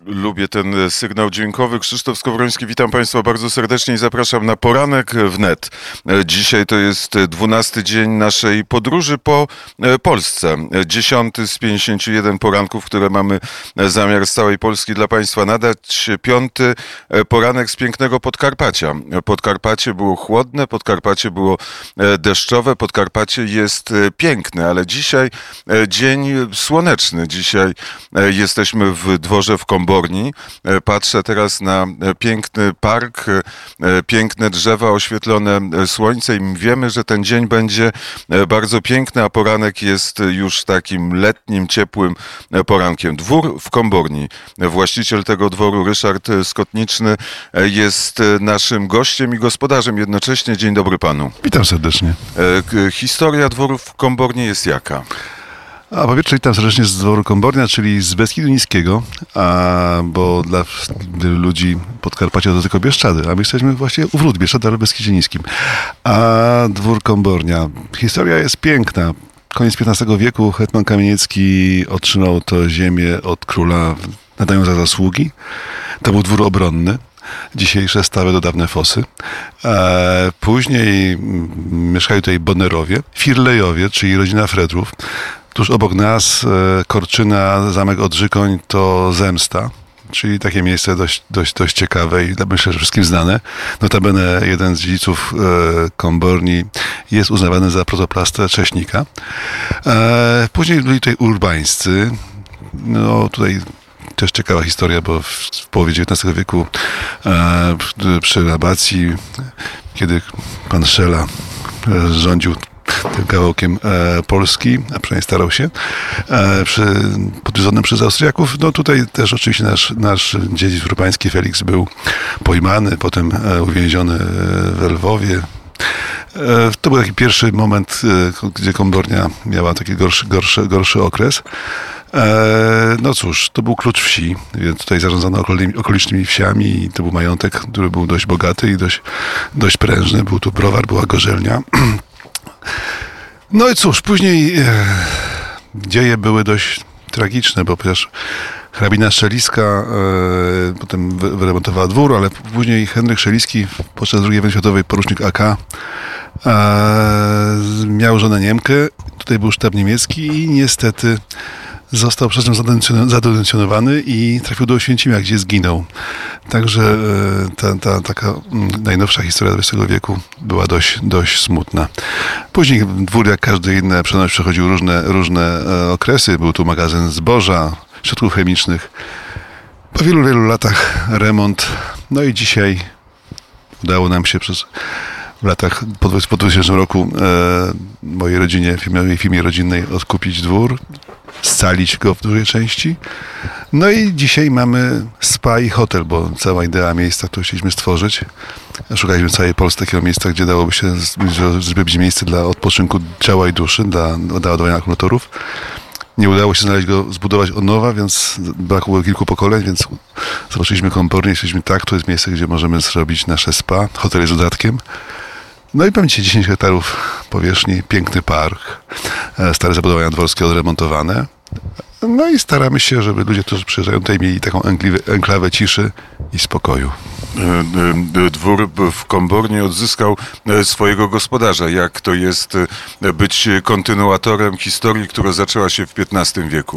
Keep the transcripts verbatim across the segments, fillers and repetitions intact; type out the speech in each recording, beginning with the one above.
Lubię ten sygnał dźwiękowy. Krzysztof Skowroński, witam Państwa bardzo serdecznie i zapraszam na poranek wnet. Dzisiaj to jest dwunasty dzień naszej podróży po Polsce. Dziesiąty z pięćdziesięciu jeden poranków, które mamy zamiar z całej Polski dla Państwa nadać. Piąty poranek z pięknego Podkarpacia. Podkarpacie było chłodne, Podkarpacie było deszczowe, Podkarpacie jest piękne, ale dzisiaj dzień słoneczny. Dzisiaj jesteśmy w dworze w Komborni. Patrzę teraz na piękny park, piękne drzewa oświetlone słońcem. Wiemy, że ten dzień będzie bardzo piękny, a poranek jest już takim letnim, ciepłym porankiem. Dwór w Komborni. Właściciel tego dworu, Ryszard Skotniczny, jest naszym gościem i gospodarzem jednocześnie. Dzień dobry panu. Witam serdecznie. Historia dworu w Komborni jest jaka? A po pierwsze witam serdecznie z dworu Kombornia, czyli z Beskidu Niskiego, a, bo dla wielu ludzi Podkarpacie to tylko Bieszczady, a my jesteśmy właśnie u wrót Bieszczady, ale w Beskidzie Niskim. A dwór Kombornia. Historia jest piękna. Koniec piętnastego wieku hetman Kamieniecki otrzymał to ziemię od króla, nadając za zasługi. To był dwór obronny. Dzisiejsze stawy to dawne fosy. E, później mieszkali tutaj Bonnerowie, Firlejowie, czyli rodzina Fredrów. Tuż obok nas e, Korczyna, zamek Odrzykoń to Zemsta, czyli takie miejsce dość, dość, dość ciekawe i myślę, że wszystkim znane. Notabene jeden z dziedziców e, Komborni jest uznawany za protoplastę Cześnika. E, później byli tutaj urbańscy. No tutaj też ciekawa historia, bo w, w połowie dziewiętnastego wieku e, przy rabacji, kiedy pan Szela e, rządził tym kawałkiem e, Polski, a przynajmniej starał się, e, przy, podwiedzonym przez Austriaków. No tutaj też oczywiście nasz, nasz dziedzic urbański Felix był pojmany, potem e, uwięziony w Lwowie. E, to był taki pierwszy moment, e, gdzie Kombornia miała taki gorszy, gorszy, gorszy okres. E, no cóż, to był klucz wsi, więc tutaj zarządzano okolicznymi, okolicznymi wsiami i to był majątek, który był dość bogaty i dość, dość prężny. Był tu browar, była gorzelnia. No i cóż, później e, dzieje były dość tragiczne, bo przecież hrabina Szeliska e, potem wyremontowała dwór, ale później Henryk Szeliski podczas drugiej wojny światowej, porucznik A K, e, miał żonę Niemkę, tutaj był sztab niemiecki i niestety został przez nią zadetencjonowany i trafił do Oświęcimia, gdzie zginął. Także ta, ta taka najnowsza historia dwudziestego wieku była dość, dość smutna. Później dwór, jak każdy inny przenoś, przechodził różne, różne okresy. Był tu magazyn zboża, środków chemicznych. Po wielu, wielu latach remont. No i dzisiaj udało nam się przez w latach po dwutysięcznym roku e, mojej rodzinie, mojej firmie rodzinnej odkupić dwór, scalić go w dużej części. No i dzisiaj mamy spa i hotel, bo cała idea miejsca, które chcieliśmy stworzyć. Szukaliśmy w całej Polsce takiego miejsca, gdzie dałoby się zrobić miejsce dla odpoczynku ciała i duszy, dla, dla ładowania akumulatorów. Nie udało się znaleźć go, zbudować od nowa, więc brakło kilku pokoleń, więc zobaczyliśmy Kombornię i stwierdziliśmy, tak, to jest miejsce, gdzie możemy zrobić nasze spa. Hotel jest dodatkiem. No i pamiętacie, dziesięć hektarów powierzchni, piękny park, stare zabudowania dworskie odremontowane. No i staramy się, żeby ludzie, którzy przyjeżdżają tutaj, mieli taką enklawę ciszy i spokoju. Dwór w Komborni odzyskał swojego gospodarza. Jak to jest być kontynuatorem historii, która zaczęła się w piętnastym wieku?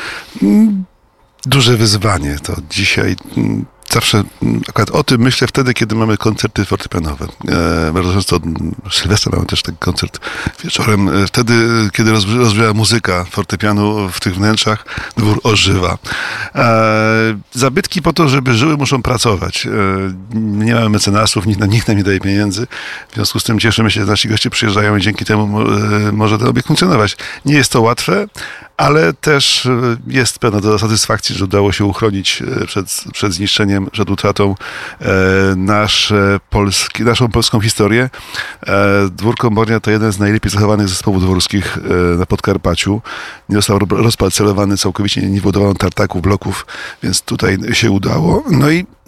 Duże wyzwanie. To dzisiaj zawsze akurat o tym myślę wtedy, kiedy mamy koncerty fortepianowe. E, bardzo często od Sylwestra mamy też taki koncert wieczorem. E, wtedy, kiedy rozbrzmiewa muzyka fortepianu w tych wnętrzach, dwór ożywa. E, zabytki po to, żeby żyły, muszą pracować. E, nie mamy mecenasów, nikt, nikt nam nie daje pieniędzy. W związku z tym cieszymy się, że nasi goście przyjeżdżają i dzięki temu e, może ten obiekt funkcjonować. Nie jest to łatwe, ale też jest pewna doza satysfakcji, że udało się uchronić przed, przed zniszczeniem, przed utratą e, nasze polski, naszą polską historię. E, Dwór Kombornia to jeden z najlepiej zachowanych zespołów dworskich e, na Podkarpaciu. Nie został rozparcelowany całkowicie, nie wybudowano tartaków, bloków, więc tutaj się udało. No i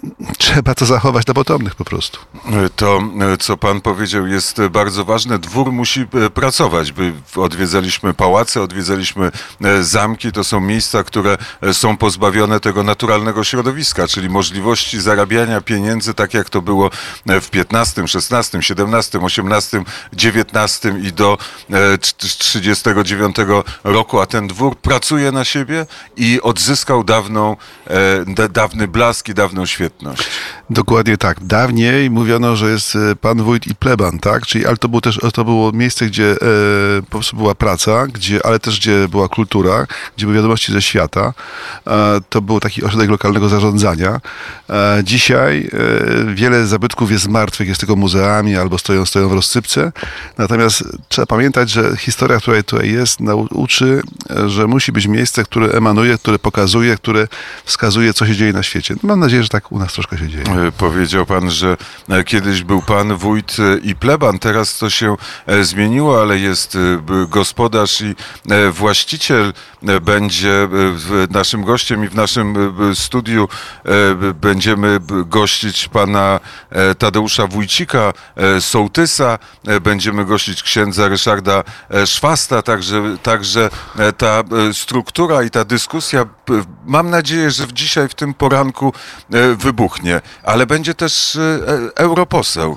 trzeba to zachować dla potomnych po prostu. To, co pan powiedział, jest bardzo ważne. Dwór musi pracować. By odwiedzaliśmy pałace, odwiedzaliśmy zamki. To są miejsca, które są pozbawione tego naturalnego środowiska, czyli możliwości zarabiania pieniędzy, tak jak to było w piętnastym, szesnastym, siedemnastym, osiemnastym, dziewiętnastym i do trzydziestego dziewiątego roku. A ten dwór pracuje na siebie i odzyskał dawną, dawny blask i dawną świetność. Dokładnie tak. Dawniej mówiono, że jest pan wójt i pleban, tak? Czyli, ale to było też to było miejsce, gdzie e, po prostu była praca, gdzie, ale też gdzie była kultura, gdzie były wiadomości ze świata. E, to był taki ośrodek lokalnego zarządzania. E, dzisiaj e, wiele zabytków jest martwych, jest tylko muzeami albo stoją, stoją w rozsypce. Natomiast trzeba pamiętać, że historia, która tutaj jest, nauczy, że musi być miejsce, które emanuje, które pokazuje, które wskazuje, co się dzieje na świecie. Mam nadzieję, że tak u nas troszkę się dzieje. Powiedział pan, że kiedyś był pan wójt i pleban, teraz to się zmieniło, ale jest gospodarz i właściciel. Będzie naszym gościem i w naszym studiu będziemy gościć pana Tadeusza Wójcika, sołtysa, będziemy gościć księdza Ryszarda Szwasta, także, także ta struktura i ta dyskusja, mam nadzieję, że dzisiaj w tym poranku wybuchnie, ale będzie też europoseł.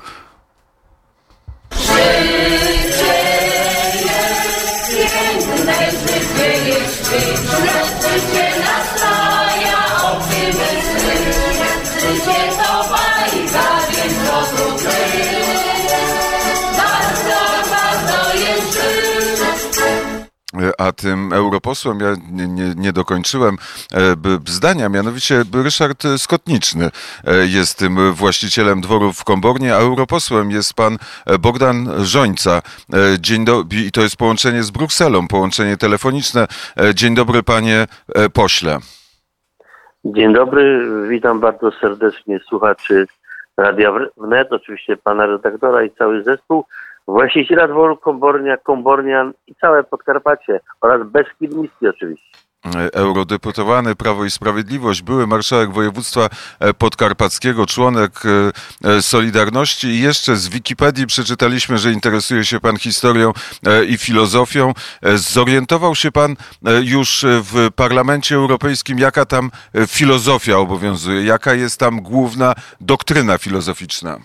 A tym europosłem, ja nie, nie, nie dokończyłem zdania, mianowicie Ryszard Skotniczny jest tym właścicielem dworu w Kombornie, a europosłem jest pan Bogdan Rzońca. Dzień dobry, i to jest połączenie z Brukselą, połączenie telefoniczne. Dzień dobry, panie pośle. Dzień dobry, witam bardzo serdecznie słuchaczy Radia Wnet, oczywiście pana redaktora i cały zespół, właściciela dworu Kombornia, Kombornian i całe Podkarpacie oraz Beskid Niski oczywiście. Eurodeputowany Prawo i Sprawiedliwość, były marszałek województwa podkarpackiego, członek Solidarności i jeszcze z Wikipedii przeczytaliśmy, że interesuje się pan historią i filozofią. Zorientował się pan już w Parlamencie Europejskim, jaka tam filozofia obowiązuje, jaka jest tam główna doktryna filozoficzna?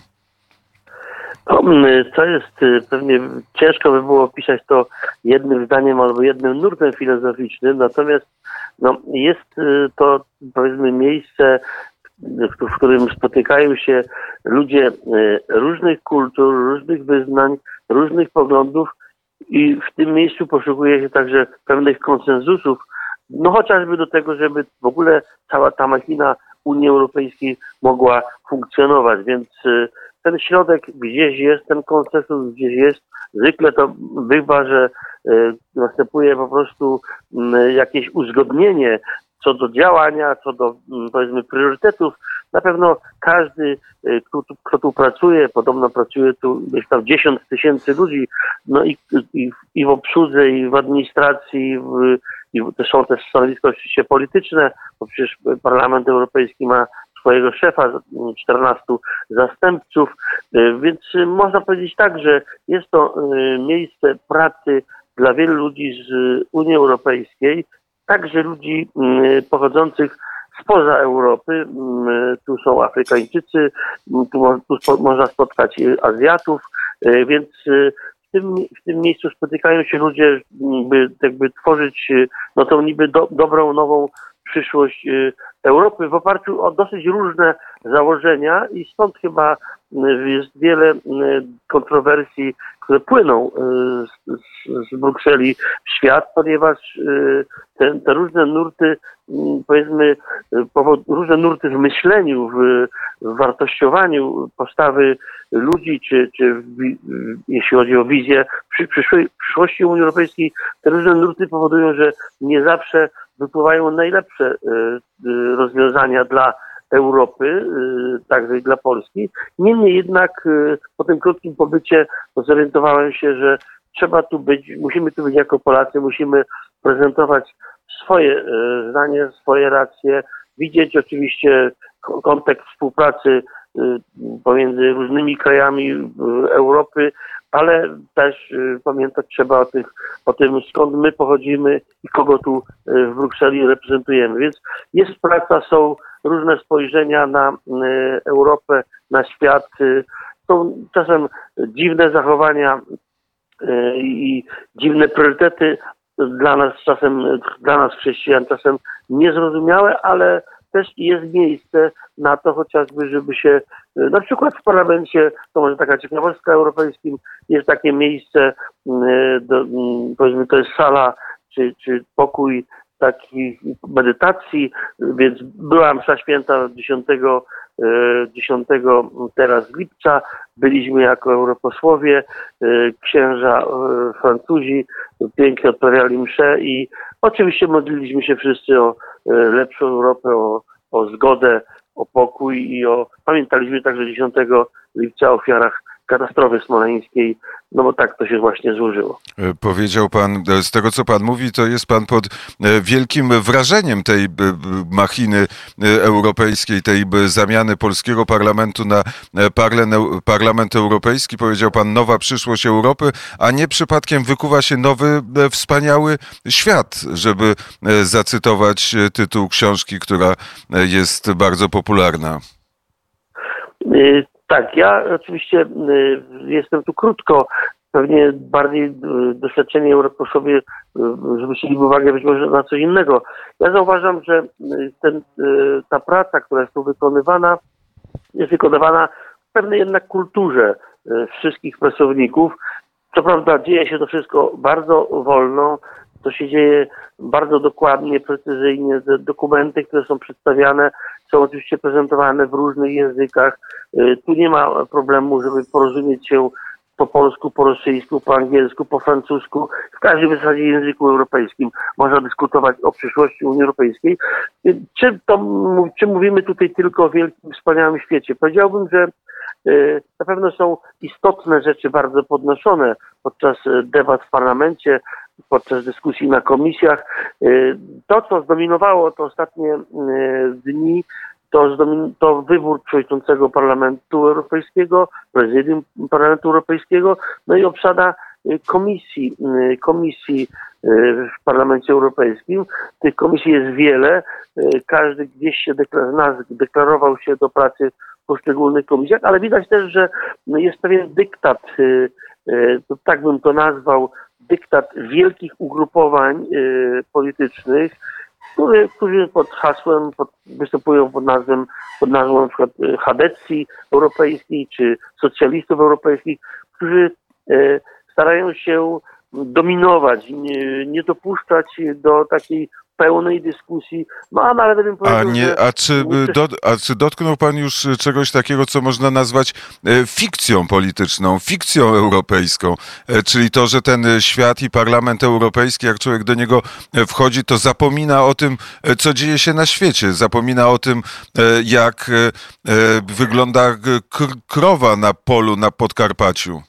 To jest pewnie ciężko by było opisać to jednym zdaniem albo jednym nurtem filozoficznym, natomiast no, jest to powiedzmy miejsce, w którym spotykają się ludzie różnych kultur, różnych wyznań, różnych poglądów i w tym miejscu poszukuje się także pewnych konsensusów, no chociażby do tego, żeby w ogóle cała ta machina Unii Europejskiej mogła funkcjonować, więc ten środek gdzieś jest, ten konsensus gdzieś jest. Zwykle to bywa, że y, następuje po prostu y, jakieś uzgodnienie co do działania, co do y, powiedzmy priorytetów. Na pewno każdy, y, kto, kto tu pracuje, podobno pracuje tu gdzieś tam dziesięć tysięcy ludzi, no i, i, i w obsłudze, i w administracji, i, w, i to są też stanowiska oczywiście polityczne, bo przecież Parlament Europejski ma swojego szefa, czternastu zastępców, więc można powiedzieć tak, że jest to miejsce pracy dla wielu ludzi z Unii Europejskiej, także ludzi pochodzących spoza Europy. Tu są Afrykańczycy, tu, tu można spotkać Azjatów, więc w tym, w tym miejscu spotykają się ludzie, by jakby tworzyć no tą niby do, dobrą, nową przyszłość Europy w oparciu o dosyć różne założenia i stąd chyba jest wiele kontrowersji, które płyną z, z, z Brukseli w świat, ponieważ te, te różne nurty, powiedzmy, różne nurty w myśleniu, w, w wartościowaniu postawy ludzi, czy, czy w, jeśli chodzi o wizję przy, przyszłej, przyszłości Unii Europejskiej, te różne nurty powodują, że nie zawsze wypływają najlepsze rozwiązania dla Europy, także i dla Polski. Niemniej jednak po tym krótkim pobycie zorientowałem się, że trzeba tu być, musimy tu być jako Polacy, musimy prezentować swoje zdanie, swoje racje, widzieć oczywiście kontekst współpracy pomiędzy różnymi krajami Europy, ale też pamiętać trzeba o, tych, o tym, skąd my pochodzimy i kogo tu w Brukseli reprezentujemy. Więc jest praca, są różne spojrzenia na Europę, na świat. Są czasem dziwne zachowania i dziwne priorytety dla nas czasem, dla nas chrześcijan czasem niezrozumiałe, ale też jest miejsce na to chociażby, żeby się na przykład w parlamencie, to może taka ciekawostka europejskim, jest takie miejsce, do, powiedzmy to jest sala czy, czy pokój takich medytacji, więc była msza święta dziesiątego teraz lipca, byliśmy jako europosłowie, księża Francuzi pięknie odprawiali mszę i oczywiście modliliśmy się wszyscy o lepszą Europę, o, o zgodę, o pokój i o, pamiętaliśmy także dziesiątego lipca o ofiarach katastrofy smoleńskiej, no bo tak to się właśnie złożyło. Powiedział pan, z tego co pan mówi, to jest pan pod wielkim wrażeniem tej machiny europejskiej, tej zamiany polskiego parlamentu na parlament europejski. Powiedział pan, nowa przyszłość Europy, a nie przypadkiem wykuwa się nowy, wspaniały świat, żeby zacytować tytuł książki, która jest bardzo popularna. Y Tak, ja oczywiście jestem tu krótko, pewnie bardziej doświadczeni europosłowie zwrócili uwagę być może na coś innego. Ja zauważam, że ten, ta praca, która jest tu wykonywana, jest wykonywana w pewnej jednak kulturze wszystkich pracowników. Co prawda dzieje się to wszystko bardzo wolno, to się dzieje bardzo dokładnie, precyzyjnie. Te dokumenty, które są przedstawiane, są oczywiście prezentowane w różnych językach. Tu nie ma problemu, żeby porozumieć się po polsku, po rosyjsku, po angielsku, po francusku. W każdym w zasadzie języku europejskim można dyskutować o przyszłości Unii Europejskiej. Czy, to, czy mówimy tutaj tylko o wielkim, wspaniałym świecie? Powiedziałbym, że na pewno są istotne rzeczy bardzo podnoszone podczas debat w parlamencie, podczas dyskusji na komisjach. To, co zdominowało te ostatnie dni, to, to wybór przewodniczącego Parlamentu Europejskiego, prezydium Parlamentu Europejskiego, no i obsada komisji, komisji w Parlamencie Europejskim. Tych komisji jest wiele. Każdy gdzieś się deklar- nas deklarował się do pracy w poszczególnych komisjach, ale widać też, że jest pewien dyktat, tak bym to nazwał, dyktat wielkich ugrupowań politycznych, Który, którzy pod hasłem, pod, występują pod nazwą, pod nazwą na przykład Chadecji Europejskiej czy Socjalistów Europejskich, którzy e, starają się dominować, nie, nie dopuszczać do takiej pełnej dyskusji. No a nawet bym powiedział, a, nie, a, czy, do, a czy dotknął pan już czegoś takiego, co można nazwać fikcją polityczną, fikcją europejską, czyli to, że ten świat i Parlament Europejski, jak człowiek do niego wchodzi, to zapomina o tym, co dzieje się na świecie, zapomina o tym, jak wygląda krowa na polu na Podkarpaciu.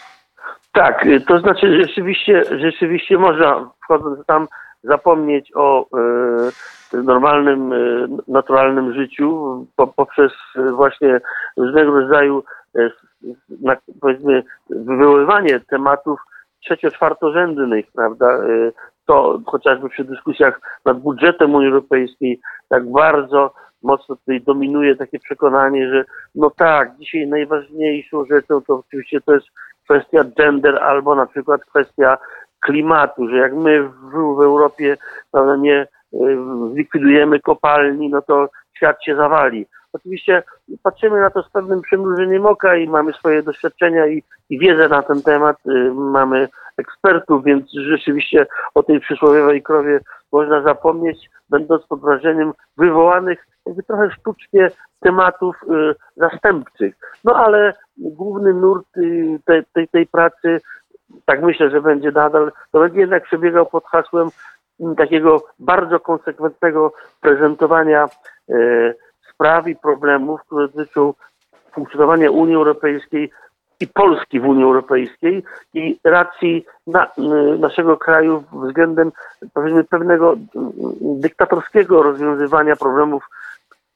Tak, to znaczy rzeczywiście, rzeczywiście można, wchodząc tam, zapomnieć o e, normalnym, e, naturalnym życiu po, poprzez właśnie różnego rodzaju e, na, powiedzmy wywoływanie tematów trzecio-czwartorzędnych, prawda? E, to chociażby przy dyskusjach nad budżetem Unii Europejskiej tak bardzo mocno tutaj dominuje takie przekonanie, że no tak, dzisiaj najważniejszą rzeczą to oczywiście to jest kwestia gender albo na przykład kwestia klimatu, że jak my w, w Europie prawda, nie zlikwidujemy kopalni, no to świat się zawali. Oczywiście patrzymy na to z pewnym przymrużeniem oka i mamy swoje doświadczenia i, i wiedzę na ten temat, y, mamy ekspertów, więc rzeczywiście o tej przysłowiowej krowie można zapomnieć, będąc pod wrażeniem wywołanych jakby trochę sztucznie tematów y, zastępczych. No ale główny nurt y, tej, tej, tej pracy, tak myślę, że będzie nadal, to będzie jednak przebiegał pod hasłem takiego bardzo konsekwentnego prezentowania e, spraw i problemów, które dotyczą funkcjonowania Unii Europejskiej i Polski w Unii Europejskiej i racji na, naszego kraju względem powiedzmy pewnego dyktatorskiego rozwiązywania problemów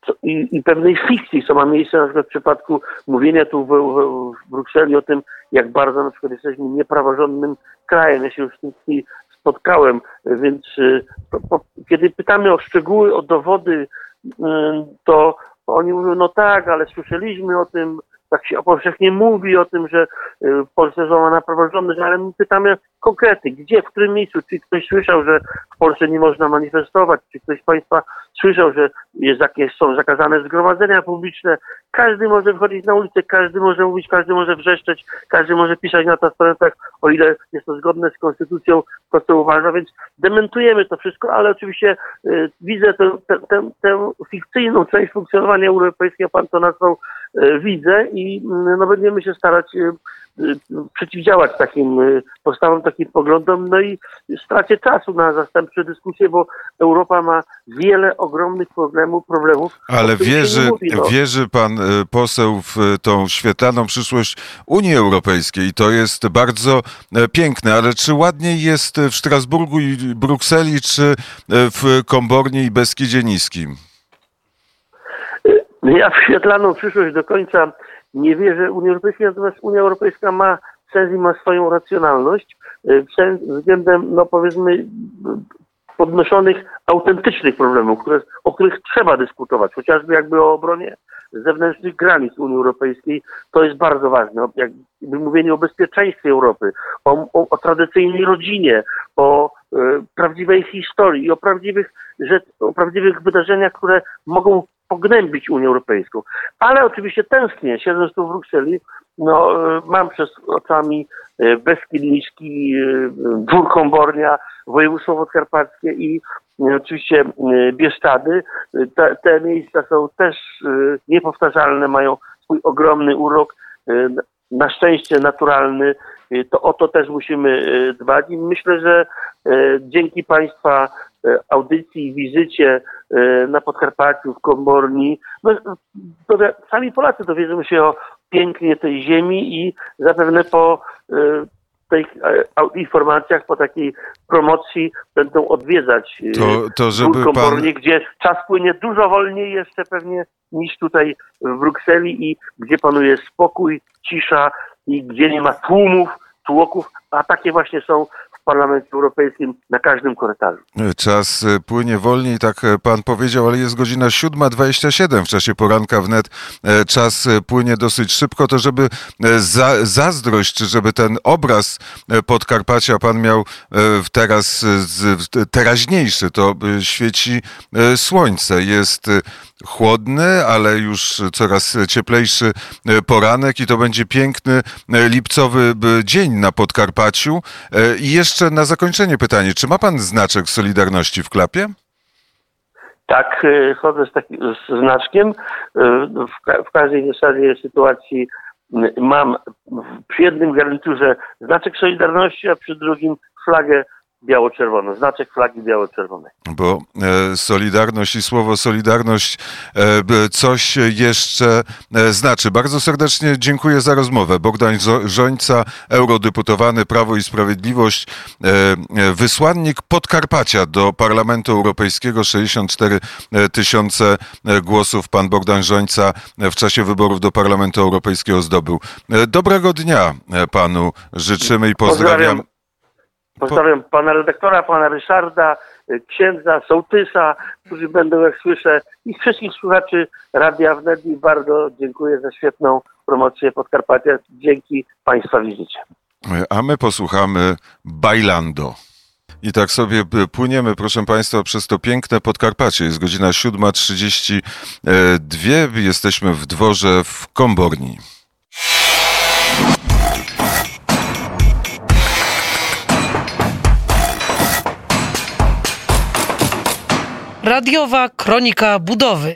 co, i, i pewnej fikcji, co ma miejsce na przykład w przypadku mówienia tu w, w, w Brukseli o tym, jak bardzo na przykład jesteśmy niepraworządnym krajem. Ja się już z tym spotkałem, więc po, po, kiedy pytamy o szczegóły, o dowody, to oni mówią, no tak, ale słyszeliśmy o tym, tak się powszechnie mówi o tym, że w Polsce złamana praworządność, ale my pytamy konkrety, gdzie, w którym miejscu, czy ktoś słyszał, że w Polsce nie można manifestować, czy ktoś z Państwa słyszał, że jest jakieś, są zakazane zgromadzenia publiczne. Każdy może wychodzić na ulicę, każdy może mówić, każdy może wrzeszczeć, każdy może pisać na transparentach, o ile jest to zgodne z konstytucją, to co uważa, więc dementujemy to wszystko, ale oczywiście y, widzę tę, tę, tę, tę fikcyjną część funkcjonowania Unii Europejskiej, pan to nazwał, y, widzę i y, no, będziemy się starać y, y, przeciwdziałać takim y, postawom, takim poglądom, no i stracie czasu na zastępcze dyskusje, bo Europa ma wiele ogromnych problemów, problemów. Ale wierzy, mówi, no. wierzy pan poseł w tą świetlaną przyszłość Unii Europejskiej i to jest bardzo piękne, ale czy ładniej jest w Strasburgu i Brukseli, czy w Komborni i Beskidzie Niskim? Ja w świetlaną przyszłość do końca nie wierzę Unii Europejskiej, natomiast Unia Europejska ma sens i ma swoją racjonalność względem, no powiedzmy, podnoszonych autentycznych problemów, które, o których trzeba dyskutować, chociażby jakby o obronie zewnętrznych granic Unii Europejskiej. To jest bardzo ważne. Jakby mówienie o bezpieczeństwie Europy, o, o, o tradycyjnej rodzinie, o e, prawdziwej historii i o prawdziwych, rzecz, o prawdziwych wydarzeniach, które mogą pognębić Unię Europejską. Ale oczywiście tęsknię, siedząc tu w Brukseli, no, e, mam przed oczami e, Beskid Niski, e, Dwór Kombornia, województwo podkarpackie i e, oczywiście e, Bieszczady. Te, te miejsca są też e, niepowtarzalne, mają swój ogromny urok, e, na szczęście naturalny. E, to o to też musimy e, dbać i myślę, że e, dzięki Państwa e, audycji i wizycie e, na Podkarpaciu, w Komborni, no, to, sami Polacy dowiedzą się o pięknie tej ziemi i zapewne po e, tych informacjach, po takiej promocji będą odwiedzać to, to żeby Kombornie, pan... gdzie czas płynie dużo wolniej jeszcze pewnie niż tutaj w Brukseli i gdzie panuje spokój, cisza i gdzie nie ma tłumów, tłoków, a takie właśnie są w Parlamencie Europejskim na każdym korytarzu. Czas płynie wolniej, tak pan powiedział, ale jest godzina siódma dwadzieścia siedem w czasie poranka wnet. Czas płynie dosyć szybko, to żeby za, zazdrość, czy żeby ten obraz Podkarpacia pan miał teraz teraźniejszy, to świeci słońce. Jest chłodny, ale już coraz cieplejszy poranek i to będzie piękny lipcowy dzień na Podkarpaciu. I jeszcze na zakończenie pytanie, czy ma pan znaczek Solidarności w klapie? Tak, chodzę z takim z znaczkiem. W, ka- w każdej zasadzie sytuacji mam przy jednym garniturze znaczek Solidarności, a przy drugim flagę biało-czerwoną, znaczek flagi biało-czerwonej. Bo e, Solidarność i słowo Solidarność e, coś jeszcze e, znaczy. Bardzo serdecznie dziękuję za rozmowę. Bogdan Rzońca, eurodeputowany Prawo i Sprawiedliwość, e, wysłannik Podkarpacia do Parlamentu Europejskiego. sześćdziesiąt cztery tysiące głosów pan Bogdan Rzońca w czasie wyborów do Parlamentu Europejskiego zdobył. E, dobrego dnia panu życzymy i pozdrawiam. Pozdrawiam. Pozdrawiam pana redaktora, pana Ryszarda, księdza, sołtysa, którzy będą, jak słyszę, i wszystkich słuchaczy Radia Wnet i bardzo dziękuję za świetną promocję Podkarpacia. Dzięki państwa wizycie. A my posłuchamy Bailando. I tak sobie płyniemy, proszę państwa, przez to piękne Podkarpacie. Jest godzina siódma trzydzieści dwa. Jesteśmy w dworze w Komborni. Radiowa Kronika Budowy.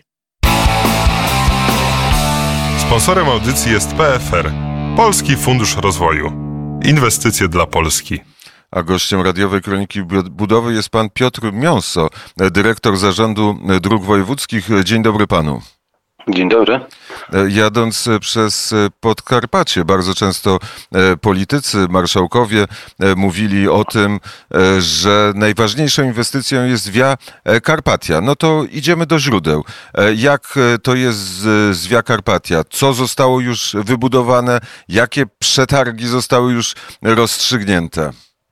Sponsorem audycji jest P F R, Polski Fundusz Rozwoju. Inwestycje dla Polski. A gościem Radiowej Kroniki Budowy jest pan Piotr Miąso, dyrektor Zarządu Dróg Wojewódzkich. Dzień dobry panu. Dzień dobry. Jadąc przez Podkarpacie, bardzo często politycy, marszałkowie mówili o tym, że najważniejszą inwestycją jest Via Carpatia. No to idziemy do źródeł. Jak to jest z Via Carpatia? Co zostało już wybudowane? Jakie przetargi zostały już rozstrzygnięte?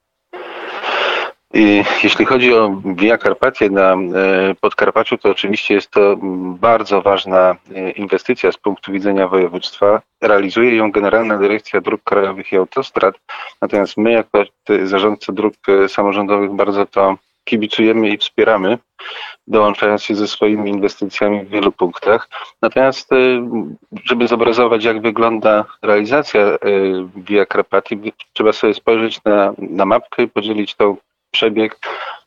Jeśli chodzi o Via Carpatię na Podkarpaciu, to oczywiście jest to bardzo ważna inwestycja z punktu widzenia województwa. Realizuje ją Generalna Dyrekcja Dróg Krajowych i Autostrad, natomiast my jako zarządcy dróg samorządowych bardzo to kibicujemy i wspieramy, dołączając się ze swoimi inwestycjami w wielu punktach. Natomiast, żeby zobrazować, jak wygląda realizacja Via Carpatii, trzeba sobie spojrzeć na, na mapkę i podzielić tą przebieg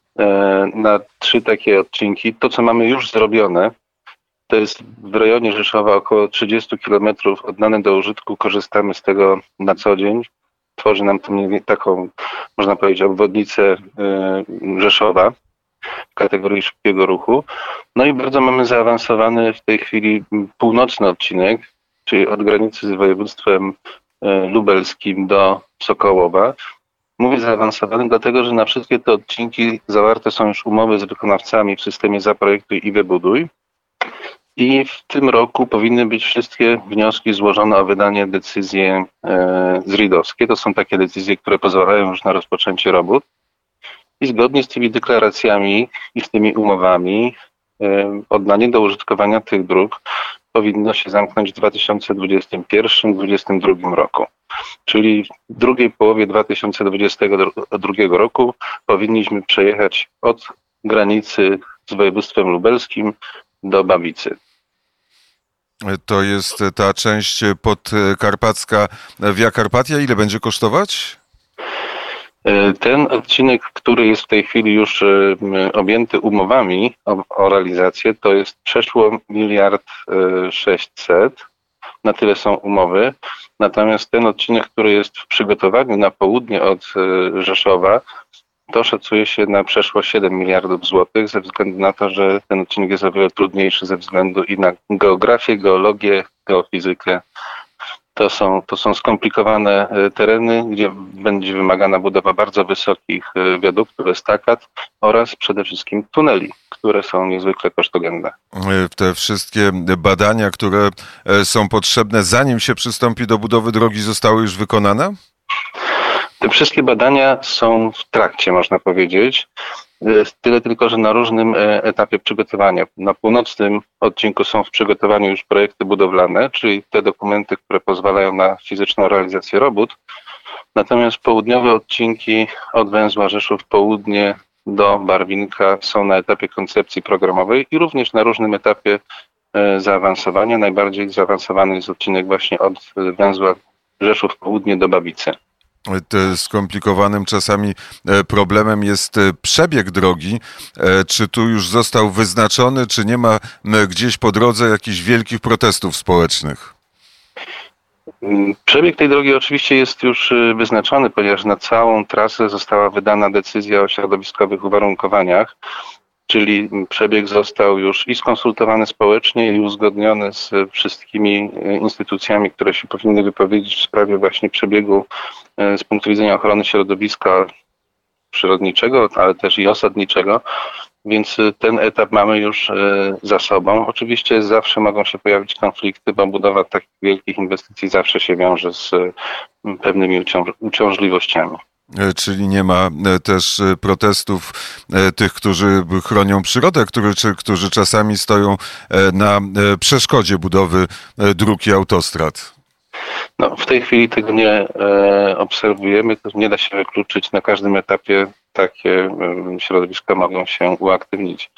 na trzy takie odcinki. To, co mamy już zrobione, to jest w rejonie Rzeszowa około trzydzieści kilometrów oddane do użytku. Korzystamy z tego na co dzień. Tworzy nam to taką, można powiedzieć, obwodnicę Rzeszowa w kategorii szybkiego ruchu. No i bardzo mamy zaawansowany w tej chwili północny odcinek, czyli od granicy z województwem lubelskim do Sokołowa. Mówię zaawansowany, dlatego że na wszystkie te odcinki zawarte są już umowy z wykonawcami w systemie Zaprojektuj i Wybuduj. I w tym roku powinny być wszystkie wnioski złożone o wydanie decyzji e, zridowskie. To są takie decyzje, które pozwalają już na rozpoczęcie robót. I zgodnie z tymi deklaracjami i z tymi umowami e, oddanie do użytkowania tych dróg powinno się zamknąć w dwa tysiące dwudziestym pierwszym do dwa tysiące dwudziestym drugim roku. Czyli w drugiej połowie dwa tysiące dwudziestego drugiego roku powinniśmy przejechać od granicy z województwem lubelskim do Babicy. To jest ta część podkarpacka Via Carpatia. Ile będzie kosztować? Ten odcinek, który jest w tej chwili już objęty umowami o, o realizację, to jest przeszło miliard sześćset. Na tyle są umowy. Natomiast ten odcinek, który jest w przygotowaniu na południe od Rzeszowa, to szacuje się na przeszło siedem miliardów złotych, ze względu na to, że ten odcinek jest o wiele trudniejszy ze względu i na geografię, geologię, geofizykę. To są, to są skomplikowane tereny, gdzie będzie wymagana budowa bardzo wysokich wiaduktów, estakad oraz przede wszystkim tuneli, które są niezwykle kosztogenne. Te wszystkie badania, które są potrzebne, zanim się przystąpi do budowy drogi, zostały już wykonane? Te wszystkie badania są w trakcie, można powiedzieć. Tyle tylko, że na różnym etapie przygotowania. Na północnym odcinku są w przygotowaniu już projekty budowlane, czyli te dokumenty, które pozwalają na fizyczną realizację robót. Natomiast południowe odcinki od węzła Rzeszów Południe do Barwinka są na etapie koncepcji programowej i również na różnym etapie zaawansowania. Najbardziej zaawansowany jest odcinek właśnie od węzła Rzeszów Południe do Babicy. Skomplikowanym czasami problemem jest przebieg drogi. Czy tu już został wyznaczony, czy nie ma gdzieś po drodze jakichś wielkich protestów społecznych? Przebieg tej drogi oczywiście jest już wyznaczony, ponieważ na całą trasę została wydana decyzja o środowiskowych uwarunkowaniach, czyli przebieg został już i skonsultowany społecznie, i uzgodniony z wszystkimi instytucjami, które się powinny wypowiedzieć w sprawie właśnie przebiegu z punktu widzenia ochrony środowiska przyrodniczego, ale też i osadniczego, więc ten etap mamy już za sobą. Oczywiście zawsze mogą się pojawić konflikty, bo budowa takich wielkich inwestycji zawsze się wiąże z pewnymi uciąż- uciążliwościami. Czyli nie ma też protestów tych, którzy chronią przyrodę, którzy, którzy czasami stoją na przeszkodzie budowy dróg i autostrad? No, w tej chwili tego nie e, obserwujemy, to nie da się wykluczyć. Na każdym etapie takie e, środowiska mogą się uaktywnić.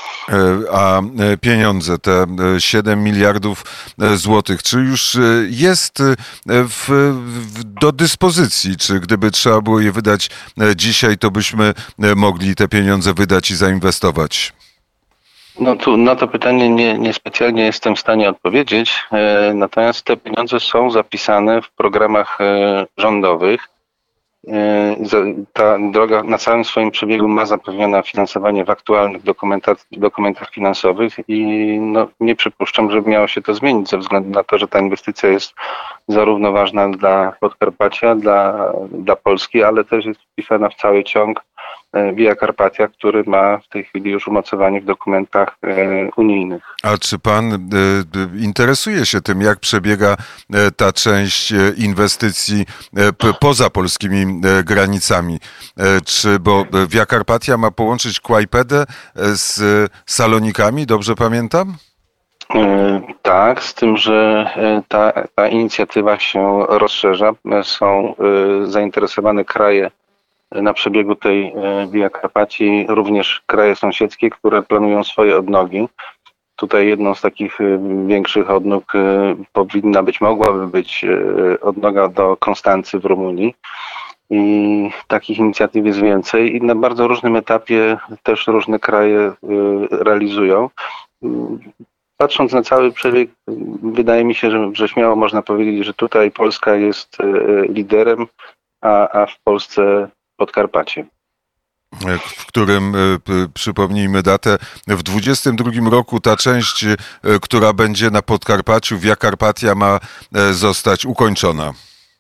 A pieniądze, te siedem miliardów złotych, czy już jest w, w, do dyspozycji? Czy gdyby trzeba było je wydać dzisiaj, to byśmy mogli te pieniądze wydać i zainwestować? No tu na to pytanie nie, nie specjalnie jestem w stanie odpowiedzieć, e, natomiast te pieniądze są zapisane w programach e, rządowych Ta droga na całym swoim przebiegu ma zapewnione finansowanie w aktualnych dokumentach, dokumentach finansowych i no, nie przypuszczam, żeby miało się to zmienić ze względu na to, że ta inwestycja jest zarówno ważna dla Podkarpacia, dla, dla Polski, ale też jest wpisana w cały ciąg Via Carpatia, który ma w tej chwili już umocowanie w dokumentach unijnych. A czy pan interesuje się tym, jak przebiega ta część inwestycji poza polskimi granicami? Czy, bo Via Carpatia ma połączyć Kłajpedę z Salonikami, dobrze pamiętam? Tak, z tym, że ta, ta inicjatywa się rozszerza. Są zainteresowane kraje na przebiegu tej Via Carpatii, również kraje sąsiedzkie, które planują swoje odnogi. Tutaj jedną z takich większych odnóg powinna być, mogłaby być odnoga do Konstancy w Rumunii. I takich inicjatyw jest więcej i na bardzo różnym etapie też różne kraje realizują. Patrząc na cały przebieg, wydaje mi się, że, że śmiało można powiedzieć, że tutaj Polska jest liderem, a, a w Polsce Podkarpacie. W którym, przypomnijmy datę, w dwudziestym drugim roku ta część, która będzie na Podkarpaciu, Via Carpatia, ma zostać ukończona.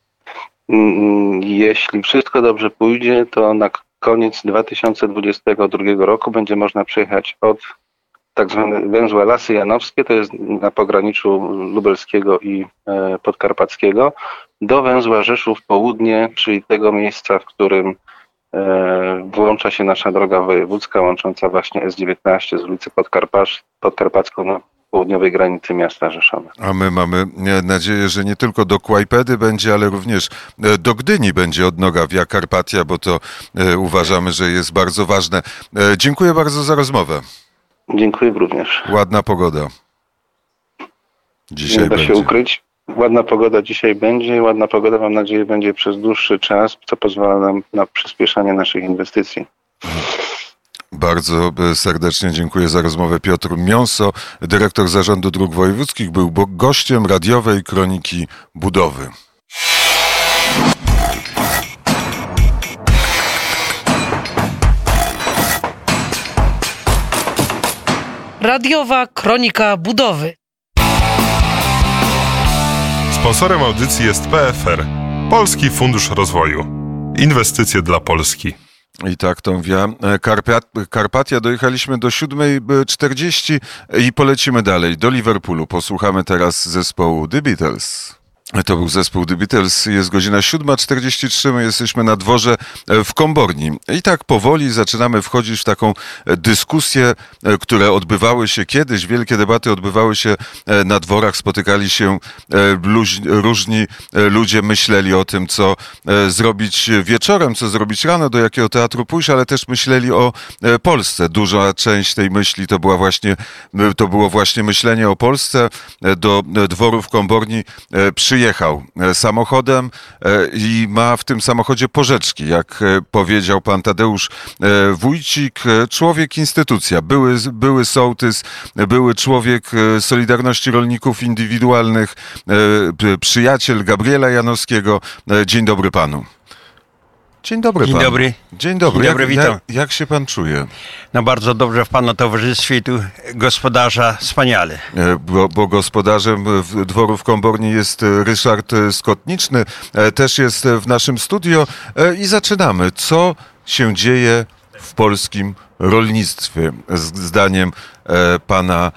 Jeśli wszystko dobrze pójdzie, to na koniec dwa tysiące dwudziestego drugiego roku będzie można przejechać od tak zwane węzła Lasy Janowskie, to jest na pograniczu lubelskiego i podkarpackiego, do węzła Rzeszów Południe, czyli tego miejsca, w którym włącza się nasza droga wojewódzka łącząca właśnie S dziewiętnaście z ulicy Podkarpacką na południowej granicy miasta Rzeszowa. A my mamy nadzieję, że nie tylko do Kłajpedy będzie, ale również do Gdyni będzie odnoga Via Carpatia, bo to uważamy, że jest bardzo ważne. Dziękuję bardzo za rozmowę. Dziękuję również. Ładna pogoda. Dzisiaj nie da będzie. się ukryć. Ładna pogoda dzisiaj będzie i ładna pogoda, mam nadzieję, będzie przez dłuższy czas, co pozwala nam na przyspieszanie naszych inwestycji. Bardzo serdecznie dziękuję za rozmowę. Piotr Miąso, dyrektor Zarządu Dróg Wojewódzkich, był gościem radiowej Kroniki Budowy. Radiowa Kronika Budowy. Sponsorem audycji jest P F R, Polski Fundusz Rozwoju. Inwestycje dla Polski. I tak tą Via Carpatia dojechaliśmy do siódmej czterdzieści i polecimy dalej do Liverpoolu. Posłuchamy teraz zespołu The Beatles. To był zespół The Beatles. Jest godzina siódma czterdzieści trzy. My jesteśmy na dworze w Komborni. I tak powoli zaczynamy wchodzić w taką dyskusję, które odbywały się kiedyś. Wielkie debaty odbywały się na dworach. Spotykali się różni ludzie, myśleli o tym, co zrobić wieczorem, co zrobić rano, do jakiego teatru pójść, ale też myśleli o Polsce. Duża część tej myśli to była właśnie, to było właśnie myślenie o Polsce. Do dworu w Komborni przyjechał Jechał samochodem i ma w tym samochodzie porzeczki, jak powiedział pan Tadeusz Wójcik, człowiek instytucja, były, były sołtys, były człowiek Solidarności Rolników Indywidualnych, przyjaciel Gabriela Janowskiego. Dzień dobry panu. Dzień dobry Dzień panu. dobry. Dzień dobry. Dzień dobry, jak, witam. Jak, jak się pan czuje? No bardzo dobrze w pana towarzystwie i tu gospodarza wspaniale. Bo, bo gospodarzem dworu w Komborni jest Ryszard Skotniczny, też jest w naszym studio i zaczynamy. Co się dzieje w polskim rolnictwie, zdaniem pana,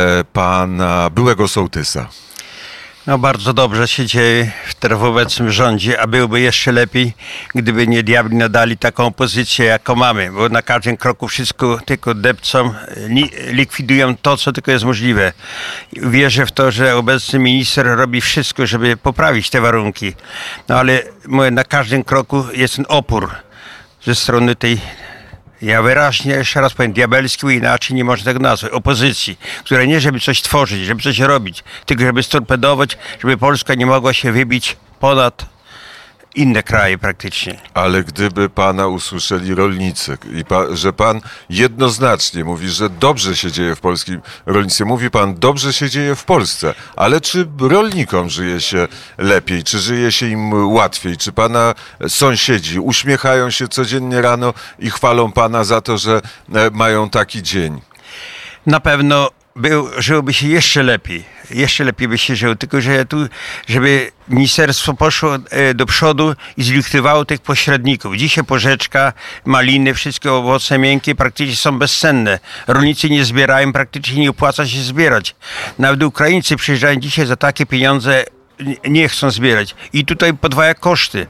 pana byłego sołtysa? No bardzo dobrze się dzieje w obecnym rządzie, a byłoby jeszcze lepiej, gdyby nie diabli nadali taką pozycję, jaką mamy, bo na każdym kroku wszystko tylko depcą, li, likwidują to, co tylko jest możliwe. Wierzę w to, że obecny minister robi wszystko, żeby poprawić te warunki, no ale mówię, na każdym kroku jest ten opór ze strony tej, ja wyraźnie jeszcze raz powiem, diabelskiej, inaczej nie można tego nazwać, opozycji, która nie żeby coś tworzyć, żeby coś robić, tylko żeby storpedować, żeby Polska nie mogła się wybić ponad inne kraje praktycznie. Ale gdyby pana usłyszeli rolnicy, i pa, że pan jednoznacznie mówi, że dobrze się dzieje w polskim rolnictwie, mówi pan, dobrze się dzieje w Polsce, ale czy rolnikom żyje się lepiej, czy żyje się im łatwiej, czy pana sąsiedzi uśmiechają się codziennie rano i chwalą pana za to, że mają taki dzień? Na pewno był, żyłoby się jeszcze lepiej. Jeszcze lepiej by się żyło. Tylko, że tu, żeby ministerstwo poszło do przodu i zlikwidowało tych pośredników. Dzisiaj porzeczka, maliny, wszystkie owoce miękkie praktycznie są bezcenne. Rolnicy nie zbierają, praktycznie nie opłaca się zbierać. Nawet Ukraińcy przyjeżdżają dzisiaj za takie pieniądze, nie chcą zbierać. I tutaj podwaja koszty.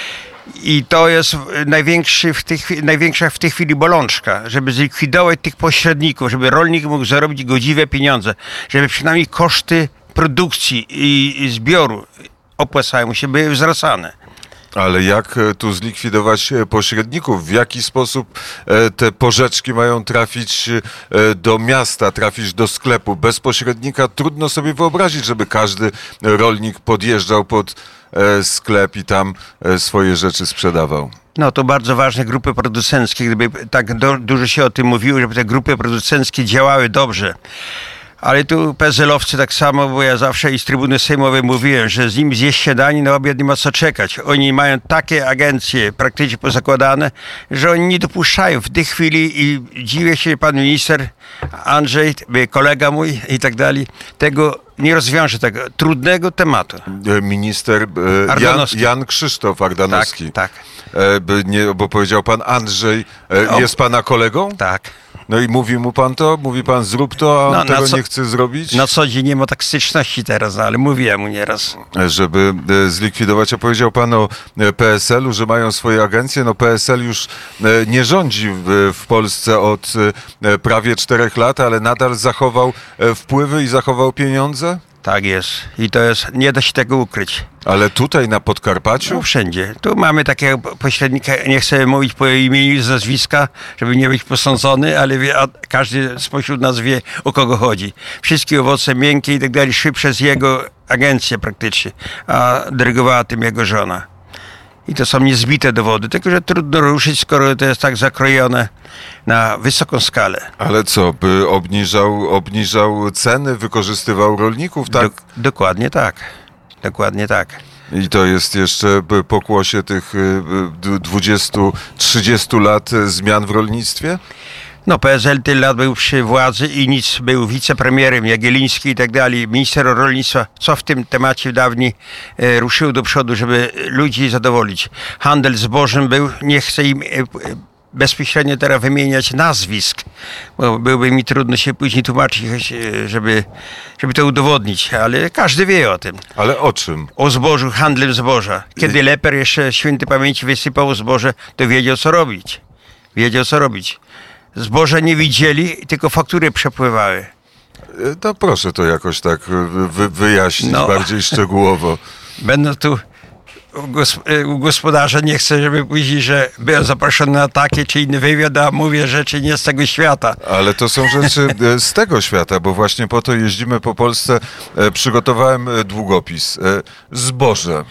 I to jest największy w tych, największa w tej chwili bolączka, żeby zlikwidować tych pośredników, żeby rolnik mógł zarobić godziwe pieniądze, żeby przynajmniej koszty produkcji i, i zbioru opłacają mu się, były wzracane. Ale jak tu zlikwidować pośredników? W jaki sposób te porzeczki mają trafić do miasta, trafić do sklepu? Bez pośrednika trudno sobie wyobrazić, żeby każdy rolnik podjeżdżał pod sklep i tam swoje rzeczy sprzedawał. No to bardzo ważne grupy producenckie. Gdyby tak do, dużo się o tym mówiło, żeby te grupy producenckie działały dobrze. Ale tu P S L-owcy tak samo, bo ja zawsze i z trybuny sejmowej mówiłem, że z nim zjeść śniadanie, na obiad nie ma co czekać. Oni mają takie agencje praktycznie pozakładane, że oni nie dopuszczają w tej chwili i dziwię się, pan minister Andrzej, kolega mój i tak dalej, tego nie rozwiąże tego trudnego tematu. Minister e, Jan, Jan Krzysztof Ardanowski. Tak, tak. E, nie, bo powiedział pan Andrzej, e, jest pana kolegą? Tak. No i mówi mu pan to? Mówi pan zrób to, a on no, tego co, nie chce zrobić? Na co dzień nie ma tak styczności teraz, ale mówiłem mu nieraz. Żeby zlikwidować, a powiedział pan o P S L-u, że mają swoje agencje. No P S L już nie rządzi w, w Polsce od prawie czterech lat, ale nadal zachował wpływy i zachował pieniądze? Tak jest. I to jest, nie da się tego ukryć. Ale tutaj na Podkarpaciu? No wszędzie. Tu mamy takiego pośrednika, nie chcę mówić po imieniu z nazwiska, żeby nie być posądzony, ale wie, każdy spośród nas wie, o kogo chodzi. Wszystkie owoce miękkie i tak dalej szły przez jego agencję praktycznie, a dyrygowała tym jego żona. I to są niezbite dowody, tylko że trudno ruszyć, skoro to jest tak zakrojone na wysoką skalę. Ale co, by obniżał, obniżał ceny, wykorzystywał rolników, tak? Dok- dokładnie tak. Dokładnie tak. I to jest jeszcze pokłosie tych dwudziestu trzydziestu lat zmian w rolnictwie? No P S L tyle lat był przy władzy i nic, był wicepremierem, Jagielliński i tak dalej, minister rolnictwa, co w tym temacie dawniej e, ruszył do przodu, żeby ludzi zadowolić. Handel zbożem był, nie chcę im e, bezpośrednio teraz wymieniać nazwisk, bo byłoby mi trudno się później tłumaczyć, e, żeby, żeby to udowodnić, ale każdy wie o tym. Ale o czym? O zbożu, handlem zboża. Kiedy Leper jeszcze świętej pamięci wysypał zboże, to wiedział co robić. Wiedział co robić. Zboże nie widzieli, tylko faktury przepływały. No proszę to jakoś tak wy, wyjaśnić no, bardziej szczegółowo. Będę tu u, gosp- u gospodarza, nie chcę, żeby później, że byłem zaproszony na takie czy inny wywiad, a mówię rzeczy nie z tego świata. Ale to są rzeczy z tego świata, bo właśnie po to jeździmy po Polsce. Przygotowałem długopis. Zboże.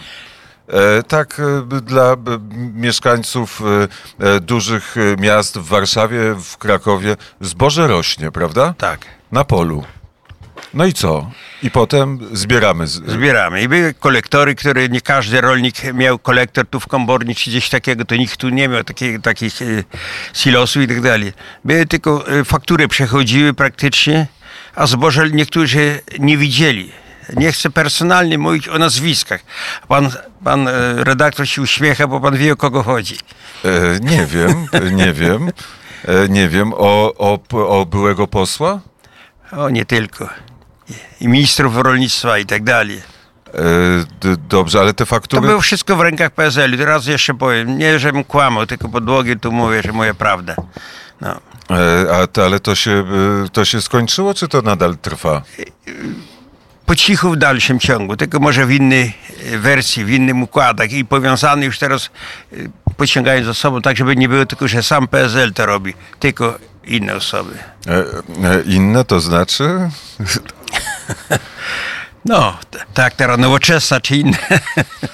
Tak, dla mieszkańców dużych miast w Warszawie, w Krakowie zboże rośnie, prawda? Tak. Na polu. No i co? I potem zbieramy. Zbieramy. I były kolektory, które nie każdy rolnik miał kolektor tu w Komborni czy gdzieś takiego, to nikt tu nie miał takich, takich silosów i tak dalej. Były tylko faktury przechodziły praktycznie, a zboże niektórzy nie widzieli. Nie chcę personalnie mówić o nazwiskach. Pan, pan redaktor się uśmiecha, bo pan wie, o kogo chodzi. E, nie wiem, nie wiem. E, nie wiem. O, o, o byłego posła? O, nie tylko. I ministrów rolnictwa i tak dalej. E, d- dobrze, ale te faktury... To było wszystko w rękach P S L-u. Teraz jeszcze powiem, nie żebym kłamał, tylko podłogi tu mówię, że moja prawda. No. E, a to, ale to się, to się skończyło, czy to nadal trwa? Po cichu w dalszym ciągu, tylko może w innej wersji, w innym układach i powiązany już teraz pociągają za sobą, tak żeby nie było tylko, że sam P S L to robi, tylko inne osoby. E, e, inne to znaczy? No, tak teraz nowoczesna czy inne.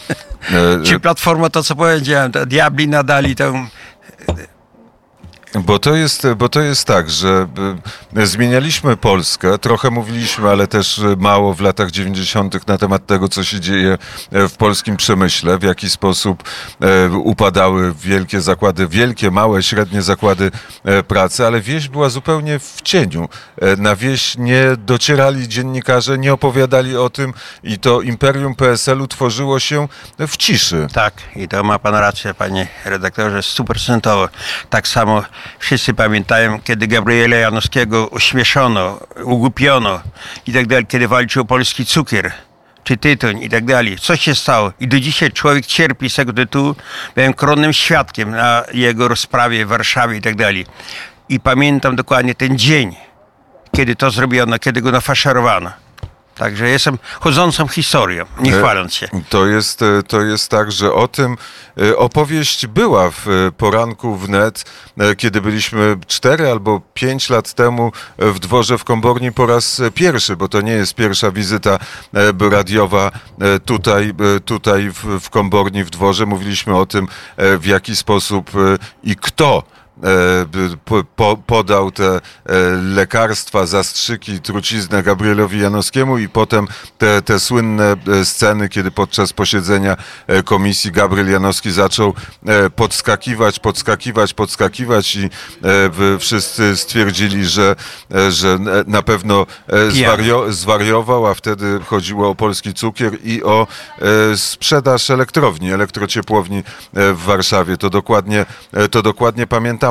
Czy Platforma, to co powiedziałem, to diabli nadali tą... Bo to jest, bo to jest tak, że zmienialiśmy Polskę, trochę mówiliśmy, ale też mało w latach dziewięćdziesiątych na temat tego, co się dzieje w polskim przemyśle, w jaki sposób upadały wielkie zakłady, wielkie, małe, średnie zakłady pracy, ale wieś była zupełnie w cieniu. Na wieś nie docierali dziennikarze, nie opowiadali o tym i to imperium P S L u tworzyło się w ciszy. Tak, i to ma pan rację, panie redaktorze, stuprocentowo. Tak samo wszyscy pamiętają, kiedy Gabriela Janowskiego ośmieszono, ugłupiono i tak dalej, kiedy walczył o polski cukier, czy tytoń i tak dalej. Co się stało? I do dzisiaj człowiek cierpi z tego tytułu. Byłem koronnym świadkiem na jego rozprawie w Warszawie i tak dalej. I pamiętam dokładnie ten dzień, kiedy to zrobiono, kiedy go nafaszerowano. Także jestem chodzącą historią, nie chwaląc się. To jest, to jest tak, że o tym opowieść była w poranku wnet, kiedy byliśmy cztery albo pięć lat temu w dworze w Komborni po raz pierwszy, bo to nie jest pierwsza wizyta radiowa tutaj, tutaj w, w Komborni, w dworze. Mówiliśmy o tym, w jaki sposób i kto Po, podał te lekarstwa, zastrzyki, truciznę Gabrielowi Janowskiemu i potem te, te słynne sceny, kiedy podczas posiedzenia komisji Gabriel Janowski zaczął podskakiwać, podskakiwać, podskakiwać i wszyscy stwierdzili, że, że na pewno zwario, zwariował, a wtedy chodziło o polski cukier i o sprzedaż elektrowni, elektrociepłowni w Warszawie. To dokładnie, to dokładnie pamiętam.